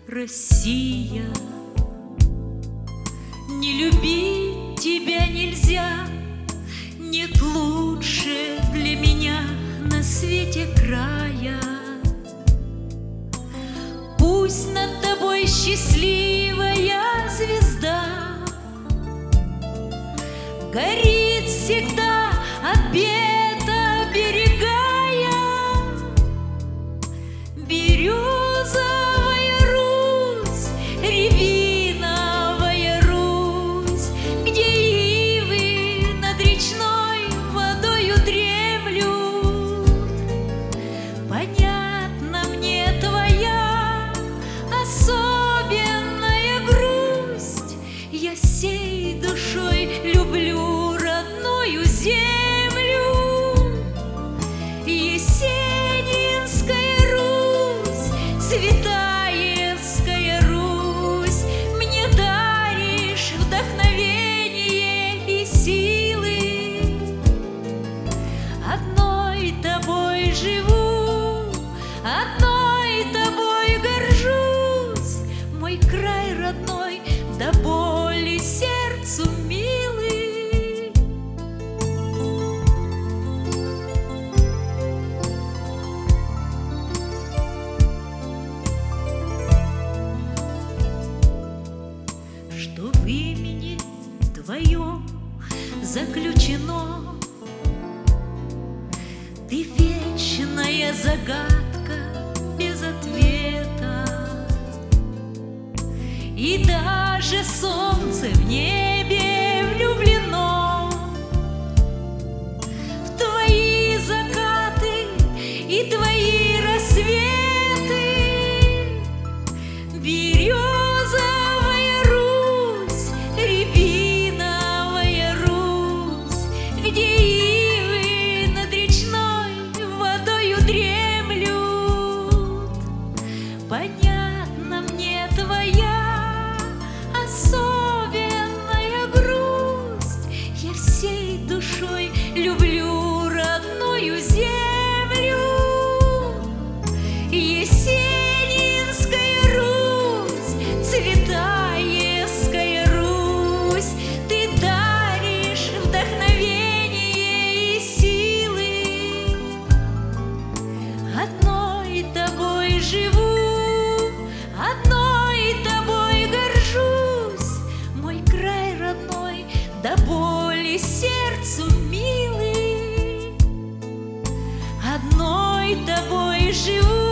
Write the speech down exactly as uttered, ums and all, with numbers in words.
Россия, не любить тебя нельзя, нет лучше для меня на свете края. Пусть над тобой счастливая звезда горит всегда от бед оберегая. Березовая Русь, рябиновая Русь, где ивы над речной водою дремлют. Понятна мне твоя особенная грусть, я всей душой люблю родную землю. Есенинская Русь, Цветаевская Русь, мне даришь вдохновение и силы. Одной тобой живу, одной тобой горжусь, мой край родной, до боли сердцу милый. Что в имени твоем заключено, ты вечная загадка без ответа. И даже солнце в небе влюблено в твои закаты и твои рассветы. Березовая Русь, рябиновая Русь, где ивы над речной водою дремлют. Понятна мне твоя особенная грусть, я всей душой люблю родную землю. Есенинская Русь, Цветаевская Русь, ты даришь вдохновение и силы. Одной тобой живу, одной тобой горжусь, мой край родной, до боли сердцу милый. Одной тобой живу,